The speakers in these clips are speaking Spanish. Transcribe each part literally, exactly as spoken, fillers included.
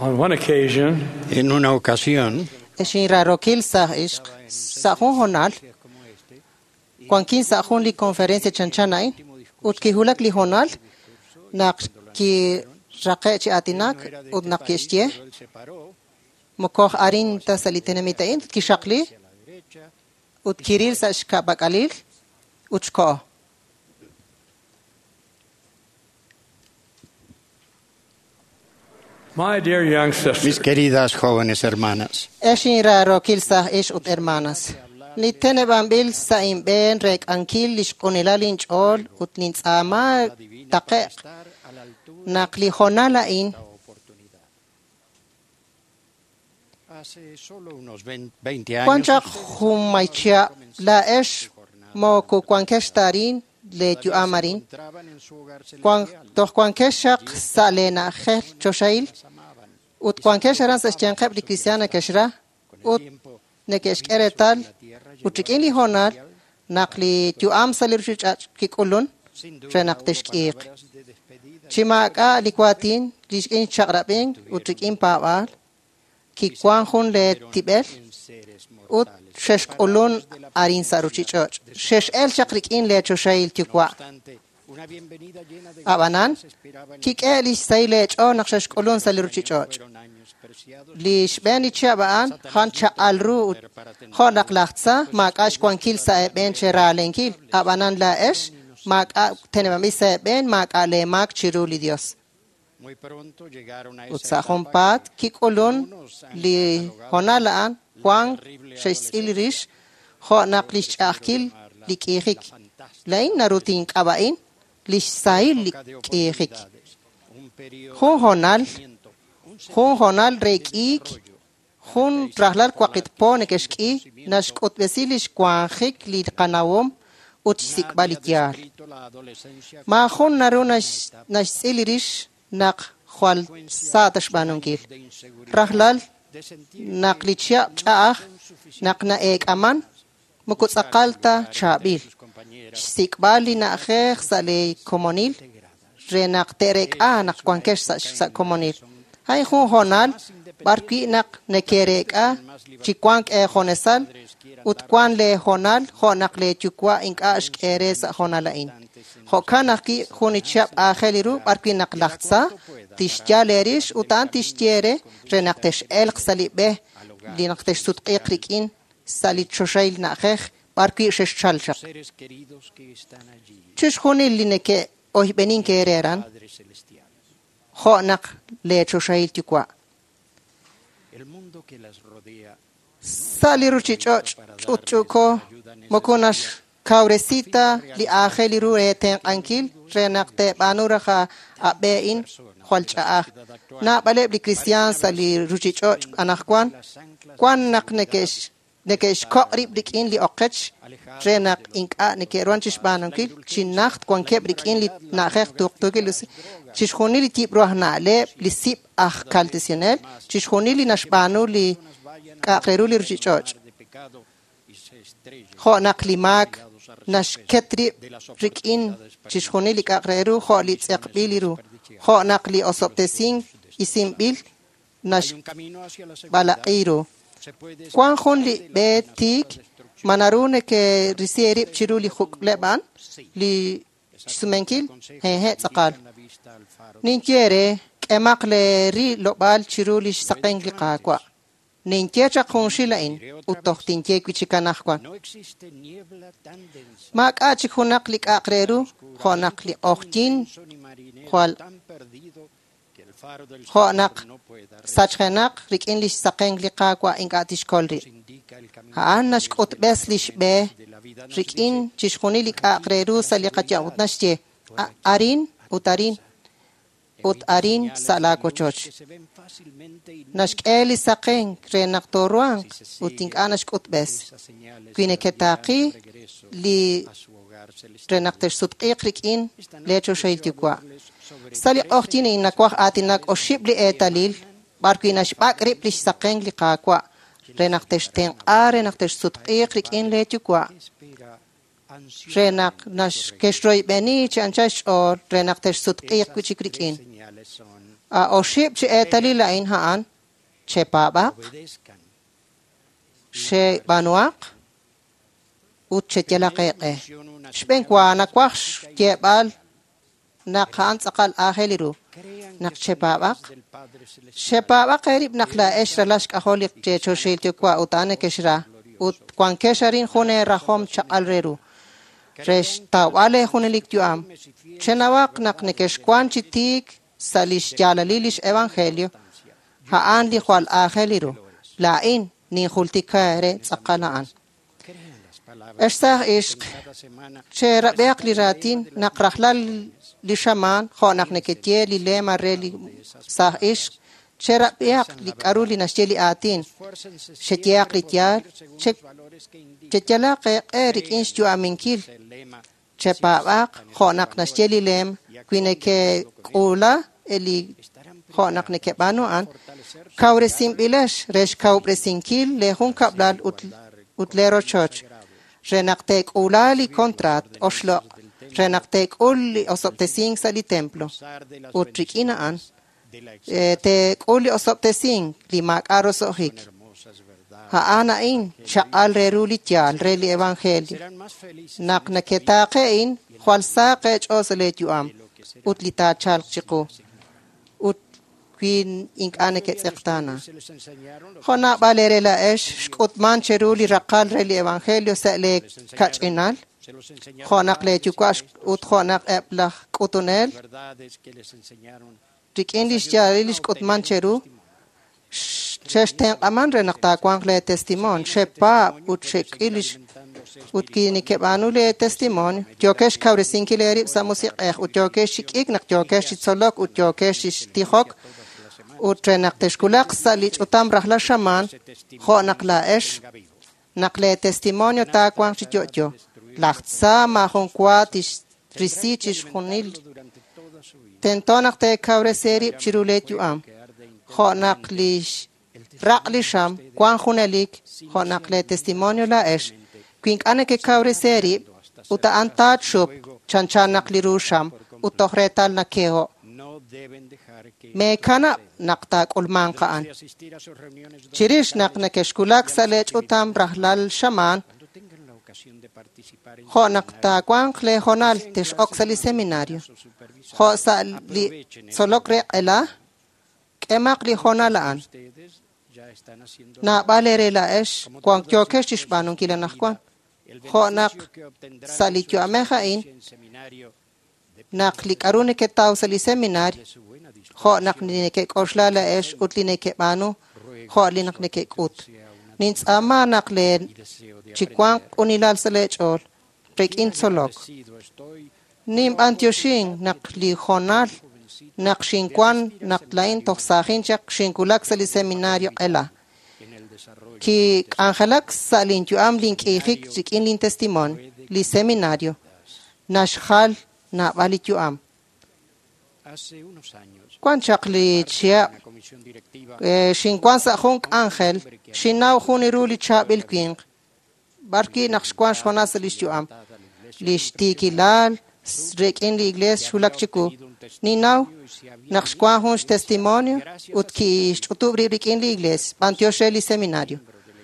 On one occasion, En una ocasión, Eshin rarokil sa ishq sa hun honal. Kwan kin sa hun li conferencia chanchanay. Ut ki hulak li honal. Nak ki raqe chi atinak. Ut nak ki ishtiye. Mukoh arin ta salitenemitayin. Ki shaqli. Ut kirir sa ishka bakalil. Ut shko. my dear young mis sisters, queridas jóvenes hermanas, Eshin rarokil sa ish ut hermanas. Litene bambil sa imben rek ankil lish kunilalin chol ut lintsama taqe nakli honala in hace solo unos veinte años, kwancha humaicha la esh mo ku kwankesh tarin le ju amarin entraban en su hogar kwan celestial, to kwankeshaq salena khel choshail ut kwankesharan sa chenqab li kristiana keshra ut nekesh eretal utikili honal nakli ju am salir chuchach kikulun renaqtesh kiq chimaka likwatin liskin chagrabing utikin pawal ki kwan hun le tibel ut shesh kulun arin saruchi choch shesh el chakrikin le choshail tikwa una bienvenida llena de abanan esperaban ki keli saile cho naqshesh kulun saliruchi choch fueron años preciados lish beni chabaan khan cha alru khonak lahtsa maqash kwankil sa ben cheralenkil abanan la esh maqa tenema sa ben maqa le maq chiruli dios muy pronto llegaron a esa utsahum etapa pat ki kulun li honalaan kwang shesh ilrish kho naqlish akil likihik lain narutin qabain lish sail likihik un periodo Hun honal, hun honal reikik, hun trahlal kwaqit pone keshki, nashkot vesilish kwanjik li kanawom, utsik balityar. escrito la adolescencia Ma hun naru nash silirish nak khwal saatash banungil. Rahlal naklichya chaah, nak na ek aman, mukutsakalta chabil. Sikbali na khekh sale komonil. renak terek a nak kwankesh sa, sa komonil. Hay hun honal barki nak nekerek a chikwank e honesal ut kwan le honal honak le chukwa ink a shkere sa honalain. Hokana ki hunichap a kheliru barki nak lahtsa tishja lerish utan tishtiere renak tesh elq salibe linak tesh sutqiqrikin salit shoshail na khekh barki shesh chalchak. seres queridos que están allí, Chush honil lineke oy benin kereran Padre Celestial. khonak le choshail tikwa El mundo que las rodea saliru chichoch chutchuko mokunash kauresita li akheliru eten ankil renaqte banura kha abein khalcha na baleb li kristian sali ruchichoch anakwan kwan naknekesh nekesh qrib dikin li oqech renaq inka nekeronchish banankil chinacht kwan kebrikin li nakhekh tuqtugilus chishkhoni li tip rohna le li sip akh kaltisionel chishkhoni li nashbanu li kaqeru li ruchichoch de pecado y se estrella kho naqlimak nash ketri rikin chishkhoni li kaqeru kho li tsaqbiliru kho naqli osoptesing isimbil nash un camino hacia la seguridad. balaqiru Se puede kwan khon li betik manarune ke risieri chiru li khuk leban li sumenkil he he tsaqal la vista al faro ninjere kemak le ri lobal chiru li saqeng li qaqwa ninjecha khonshilain utohtin je kwichikanakwan no existe niebla tan densa ma qachi khunaq li qaqreru khonaq li okhtin son y marinero khwal tan perdido que el faro del khonaq Señor no pueda sachkhanaq rikin li saqeng li qaqwa ingatish kolri indica el camino haan nashkot beslish be rikin chishkhuni li qaqreru saliqacha utnashje arin utarin ut arin salako choch que se ven fácilmente y nashkeli saqeng renak toruang uting anashkot bes esas señales kwine ketaqi regreso li a su hogar celestial renak ter sutqiq rikin lecho shailtikwa sali ohtini inakwah atinak oshibli etalil barkwinash bakrib lish saqeng li qaqwa renak teshten are nak ter sutqiq rikin letikwa espera ansiosa renak nash keshroy beni chanchash or renak ter sutqiq kuchikrikin señales son a oshib che etali lain haan che pabak obedezcan she banuak ut che telaqeqe shben kwa nakwax jebal nakhan saqal aheliru nak che pabak del Padre Celestial. she pabak qerib nakla eshra lash aholik che choshilti kwa utane keshra ut kwan kesharin khune rahom chaqalreru resh tawale khunelik tuam chenawak nak nekesh kwan chitik salish jalalilish evangelio haan li khwal aheliru lain ni khultikare tsaqalaan Crean las palabras اشتاق عشق cada semana che rabeq li ratin naqrahlal li shaman khonak neketie li lema reli sah ishq che rabeq li karuli nasheli atin esfuércense shetiaq li tial che valores que indican che telaqe erik instu aminkil el lema che pabaq khonak nasheli lem kwine ke qula eli khonak neke banu an kawre simbilesh resh kawre sinkil le hun kablal ut utlero church renaqtek ulali contrat oslo renaqtek uli osopte sing sali templo de las utrikina an de la eh, te uli osopte sing limak aros ohik hermosas verdades ha ana in shaqal reruli tial reli evangelio serán más felices nak naketaqe in khwalsaqe choselet yuam utlita chal chiqu ut queen ink anake tsiqtana se les enseñaron los khona balere la esh shkutman cheruli raqal reli evangelio sale kachinal se los enseñaron khonak le tukwash ut khonak eplach kutunel verdades que les enseñaron rikinlish jarilish kutman cheru cheshten aman renaqta kwang le testimon shepa ut shekilish ut kini ke banu le testimon jokesh kawre sinkileri samusiq ekh ut jokesh ik nak jokesh tsolok ut jokesh tihok ut renaqtesh kulaq salich utam rahla shaman khonak la esh nakle testimonio ta kwang chijojo lachtsa ma honkwatish risichish khunil durante toda su vida tentonak te kawre seri chirulet yuam khonak lish raqlisham kwan khunelik khonak le testimonio la esh kwink ane ke kawre seri uta antat shup chanchan naklirusham utohretal nakeo no deben dejar que me kana nakta kulman qaan asistir a sus reuniones chirish nakne keshkulak salech utam rahlal shaman cuando tengan la ocasión de participar en khonak ta kwan khle honal tish oksali seminario su supervisión. kho sali solokre ela kemak li honalaan Ustedes ya están haciendo na balere la esh kwan kyokesh banun kila nakwan el khonak beneficio que obtendrán sali kyo ameha in en seminario nakli karune ke taw sali seminar de su buena disposición kho nakni ke koshla la esh utline ke banu kho li nakne ke kut nins ama nakle deseo de chikwan unilal sale chol prek in solok aprecido estoy nim antioshin nakli honal naqshinkwan naqlain toxahin chak shinkulak sali seminario ela en el desarrollo ki angelak salin tu am link ehik jikin lin testimon li seminario nashkhal na balit yu am hace unos años kwan chakli chia la comisión directiva shinkwan sa khunk angel shinaw khuniruli chabil king barki naqshkwan shona salish yu am lishtikilal rekin li iglesia shulak chiku ninaw naqshkwan hunsh testimonio utki utubri rekin li iglesia pantioshe li seminario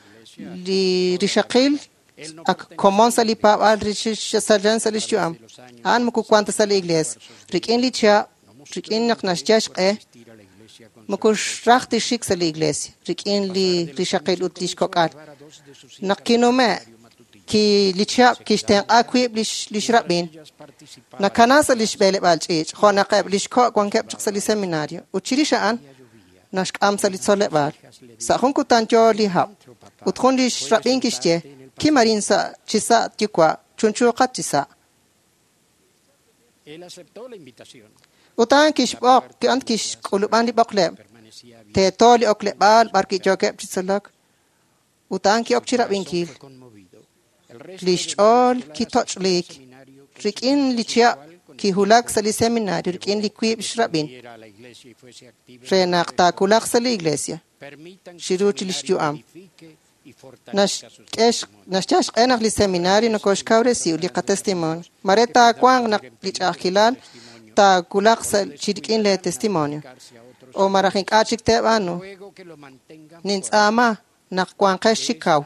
li rishaqil ak common sali pa al rishish sajan sali shuam an muku kwanta sali iglesia rekin li cha rekin naqnash jash eh ir a la iglesia con muku shrakhti shik sali iglesia rekin li rishaqil utlish kokal naqinome ki licha kishten akwib lish lishrabin participar na kanasa lish bele balchich khona qab lish ko kwan kep sali seminario uchirisha an nash am sali sole bal sa khon ku tanjo li hab utkhon lish rabin kishche kimarin sa chisa tikwa chunchu qatisa él aceptó la invitación utan kish bok ki ant kish quluban li bokle permanecía te toli okle bal barki jokep chisalak utan ki okchira binkil conmovido el resto lish ol ki touchlik rikin lichia ki hulak sali seminario rikin likwib shrabin era a la iglesia y fuese activo renaqta kulak sali iglesia permitan que shiruch el lish seminario juam edifique y nash fortalezca sus kesh nash chash enaq li seminario no kosh kawre si li testimon mareta kwang nak lich akhilal ta kulak sal chirikin le testimonio acercarse a otros o maraking kachik tebano Ruego que lo mantengan nin fuera ama nakwankesh shikaw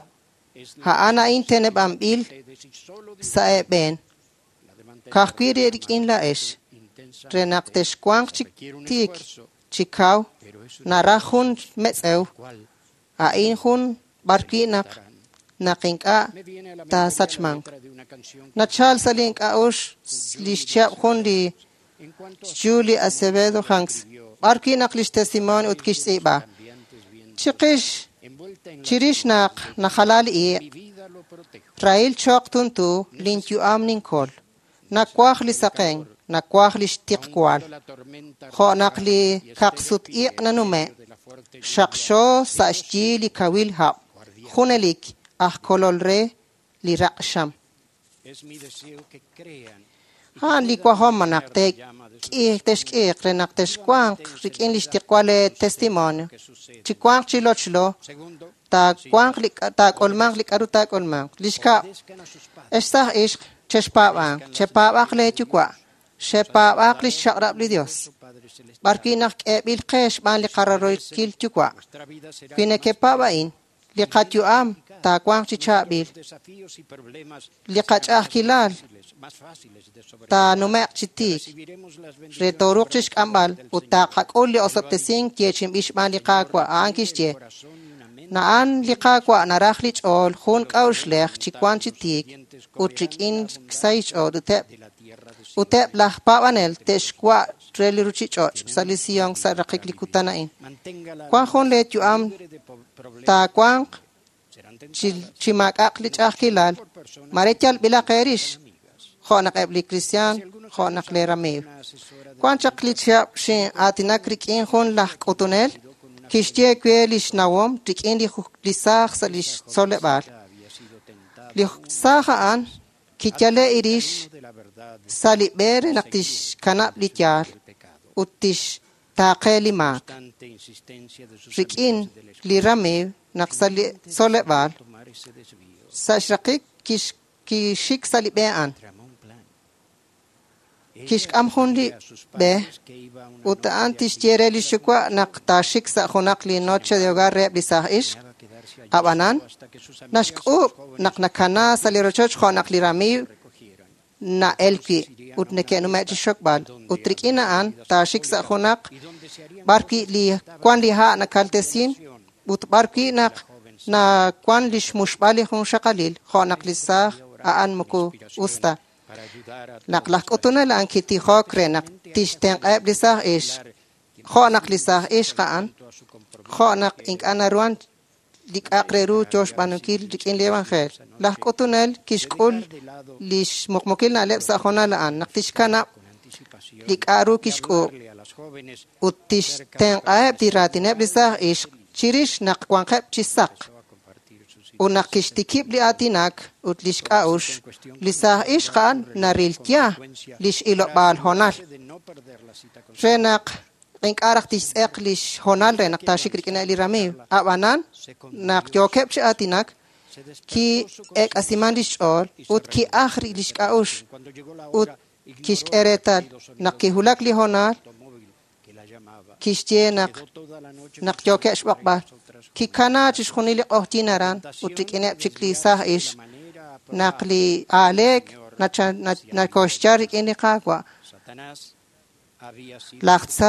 haana inteneb ambil ustedes y solo sa eben la de mantener kakkwiri rikin laesh intensa renaktesh kwang chik requiere un tik esfuerzo, chikaw pero eso narahun metsew cual ain hun barkinak nakinka me viene a la ta memoria la sachmang letra de una canción que nachal salink aush lishchap hundi en cuanto a Julie Acevedo Hanks barkinak lish testimony utkish iba cambiantes vientos chiqish envuelta en la chirish nak nakhalal i mi vida lo protejo. Rail chok tuntu lintyu amning kol nakwah li saqeng nakwah li shtiq kwal La tormenta kho nakli kaksut i nanume de la fuerte shaksho sa shji li kawil hab khunelik ah kolol re li raqsham es mi deseo que crean han li kwa hom nakte ki tesh ki renak kwang rikin li shtiqwale testimonio que sucede. chi kwang chi lochlo Segundo, ta kwang li ta kolmang li karu ta kolmang lishka obedezcan a sus padres. Esta ishq chespabang chepabak le chukwa chepabak li shakrab li Dios Padre celestial, barkinak ebil qesh ban li qararoy kil chukwa nuestra vida será kine kepabain li qatyu am ta kwang chi chabil desafíos y problemas li qachah kilal más fáciles de sobrellevar. ta numek chitik Recibiremos las bendiciones retoruk chish kambal uta qakul li osop tesing kiechim ish ban li qakwa ankish je corazón y una mente naan li qakwa narakh li chol khun qawsh lekh chikwan chitik utrik in ksaych od utep de la tierra de utep lah pawanel teshkwa treli ruchi choch salisiyong sa rakik likutanain mantenga la kwang khon le tu am libre de po- problemas. ta kwang Serán tentadas chil chimak akli chakilal marechal bila qerish khonak ebli kristian khonak le rame una asesora de kwang chakli chap shin atinak rikin khon lah kotunel kishje kwelish nawom tikin li lisakh salish solebal había sido tentada li sakha an kichale irish de la verdad saliber naktish kanap lityal del pecado. utish taqeli mak Constante insistencia de sus rikin amigos del li rame naksali solebal tomar ese desvío. sa shrakik kish kishik salibean Tramó un plan. kish am hundi be Que iba a una utaan tishtire li shukwa naqtashik sa khunak li noche de hogar re bisah ish noche a quedarse allí abanan hasta que sus amigas nashku naknakana salirochoch khonak li rami recogieran. na elki utneke no mechi shokbal utrikina an tashik sa khunak Y donde se harían barki li kwan li ha na kaltesin ut barki na na kwan li shmushbali khun shaqalil khonak li sah aan muku usta para ayudar a naklak utuna lan kiti khokre nak tishten qab li sah ish khonak li sah ish qaan su compromiso. khonak ink anaruan dik aqreru josh banukil dikin lewan khair lak utunal kishkul lish mukmukil na leb sa khona la an naktishkana Anticipación. dik aru kishku Darle a las jóvenes utishten qab diratine li sah ish chirish nak kwan qab chisak a compartir sus unak kishtikib li atinak utlish qaush li sah ish qan nariltia lish ilo bal honal de no perder la cita con renak ink arak tis eklish honal renak tashik rikina li rami abanan nak jokep chi atinak ki ek asiman lish ol ut ki akhri lish qaush cuando llegó la ut hora kish eretal nak ki hulak li honal automóvil que la llamaba kish je nak toda la noche nak jokesh bakba ki kana chish khunili qohtinaran ut rikina chikli sah ish manera nakli alek na na na koshcharik ini qaqwa Satanás había sido lahtsa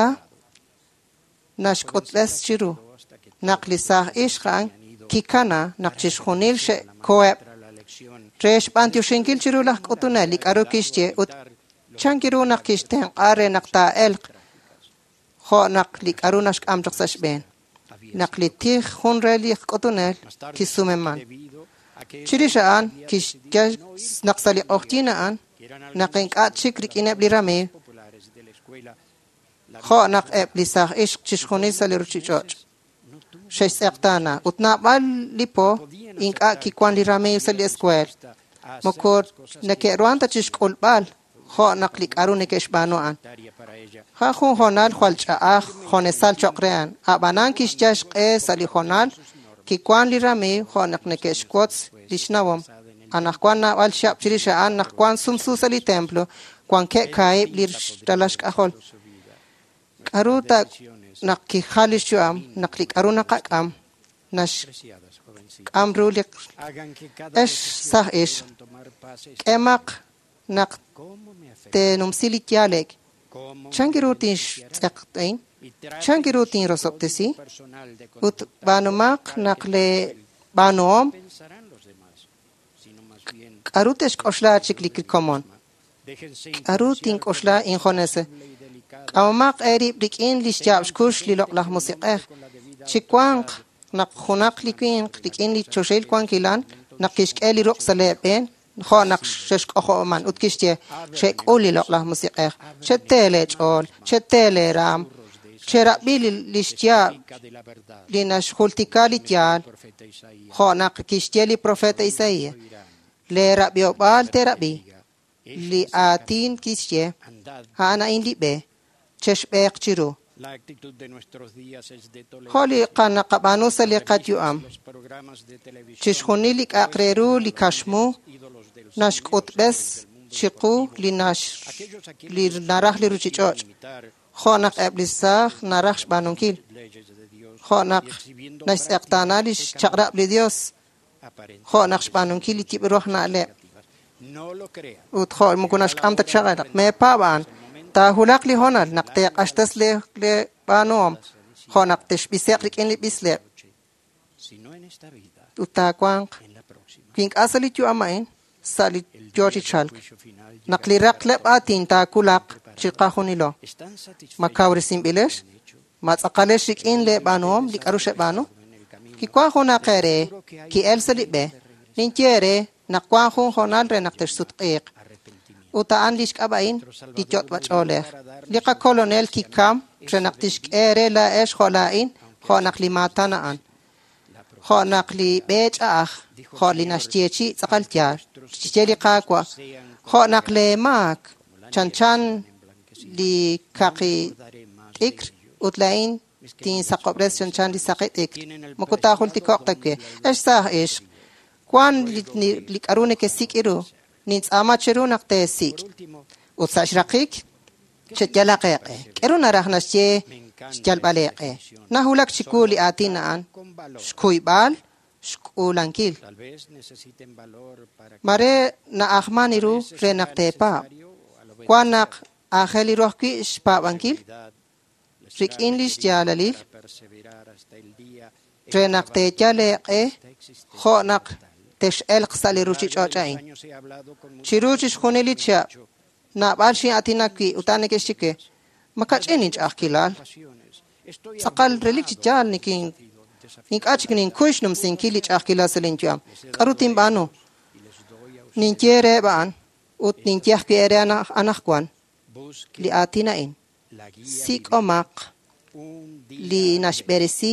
nashkutles chiru nakli sah ishqan kikana nakchish khunil she koep para la elección tresh bantiu shinkil chiru lahkutuna likaru kishche ut chankiru nakishten are nakta elq kho nakli karu nashk am jaksash ben nakli tikh khunreli kutunel kisumeman debido a que chirishaan kish naksali okhtina an naqin qat chikrik inabli rame populares de la escuela kho nak eb lisah ish chishkhuni saliruchi choch shesh eqtana utna bal lipo inka ki kwan li rame sali eskwel mokor nake ruanta chishkul bal kho nak lik arune kesh banuan área para ella kha khun honal khwalcha akh khone sal chokrean abanan kish jash qe sali honal ki kwan li rame kho nak nekesh kots lishnawam anak kwan na wal shap chirisha an nak kwan sumsu sali templo kwan ke kai lir talash kahol karuta naki khalish juam naklik aruna qaqam nash Preciadas jovencitas, amrulik hagan que cada esh decisión sah que ish puedan tomar pases. emaq naq ¿Cómo me afecta? te numsilik yalek ¿Cómo me changirutin beneficiará? tsaqtain Y traten changirutin su rosoptesi código personal de ut conducta banumaq local que naqle tanto banom pensarán los demás, sino más bien qarutesh qoshla chiklik common déjense qarutin influenciar qoshla por in la khonese sensible y delicada, qamaq erib dikin lishjab shkush lilok lah musiqeh chikwanq naq khunaq likin dikin li choshel kwankilan naqishkeli roqsaleben kho naq shesh qoman utkishte shek oli lok lah musiqeh chetele chol chetele ram cherabil lishja de la verdad. linash khultikali tyal Profeta Isaías kho naq kishteli profeta Isaías le rabio bal terabi li atin kishye andad. hana in libe cheshbeq chiru La actitud de nuestros días es de tolerancia. kholi qana qabanu sali qad yuam Los programas de televisión chishkhuni li aqreru li kashmu ídolos del nashqut bes chiqu li nash aquellos a li quienes narah li ruchichoch imitar khonaq ablisah narah banunkil leyes de Dios khonaq y exhibiendo nash aqtana li chaqra li dios aparentes khonaq banunkil li tibruh na le negativas. No lo crean. ut khol mukunash qamta chaqara me paban ta hulaq li honal naqte qashtas le le banom khonaq tishbisaq likin li bisle Si no en esta vida, uta kwang en la próxima. king asali tu amain sali joji chalk Juicio final llega. naqli raqlab atin ta kulaq chiqahunilo ¿Están satisfechos makawri simbilesh matsaqalesh likin le banom likarushe banu ki kwa hona qere ki el salibe nintiere naqwa hun honal re naqtesh sutqiq arrepentimiento? uta an lish qabain dichot wachole liqa colonel ki kam re naqtish ere la esh kholain khonaq li matana an khonaq li bech ah kholi nashtiechi tsaqaltia chicheli qaqwa khonaq le mak chanchan li kaqi ikr utlain tin saqobres chanchan li saqit ik mukuta khulti qoqtakwe esh sah ish kwan li li karune ke sikiru nin tsama cheru naqte sik utsashraqik chetjalaqeq keruna rahnasche chalbaleqe nahulak chikuli atinan shkuibal shkulankil Tal vez necesiten valor para que mare na ahmaniru renaqte pa kwanak akheli rohki shpabankil rik english jalalil perseverar hasta el día renaqte jaleqe khonak tesh el qsali ruchi chochain años he hablado con muchos chiruchi shkhunelicha na balshi atinaki utaneke shike makacheni akhilal ocasiones. Estoy saqal relik jal nikin nik achkinin kushnum sin kilich akhila selinjam qarutin banu nin kere ban ut nin kyah kere ana anakwan busque li atina in la guía sik omaq un día li nashberisi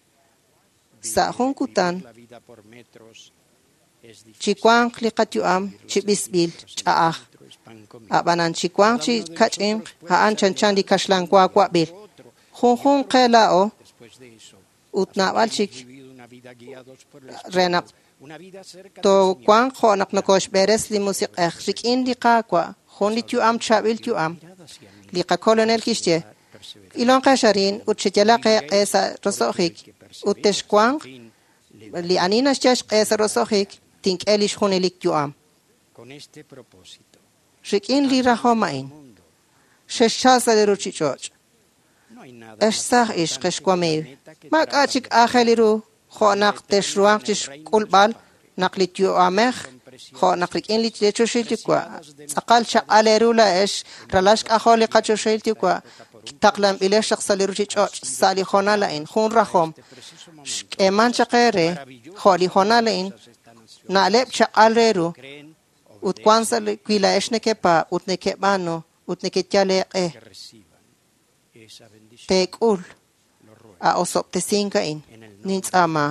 sa hunkutan la vida por metros es difícil. chikwang li qatuam chibisbil chaah Pero es pan comido. abanan chikwang chi kachim ha an chanchan li kashlan kwa kwa bil khun khun qelao Después de eso, utna balchik vivido una vida guiados por el renak una vida cerca to kwang khonak nakosh beres li musiq akhrik in li qaqwa khun li tu am chabil tu am li qa colonel kishte ilon qasharin utchjalaqe qesa rosokhik utesh kwang li anina shash qesa rosokhik tink elish khunelik tu am con este propósito. shikin li rahomain sheshasa le ruchichoch No hay nada eshsah ish qeshkwamil mak achik akheliru khonak teshruang chish kulbal naqli tu amekh khonak rikin li chechoshiltikwa aqal shaqaleru la ish ralashk akholi qachoshiltikwa taqlam ile shakhsa li ruchichoch sali khonala in khun rahom eman chaqere kholi khonala in naleb chaqaleru creen ut kwansa kwila eshne kepa utne kebano utne ketjale eh que reciban esa bendición. tekul Lo ruego a osop te singa in nins ama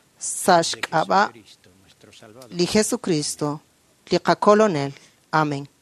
sashk aba Cristo, nuestro Salvador. li Jesucristo li qa colonel amen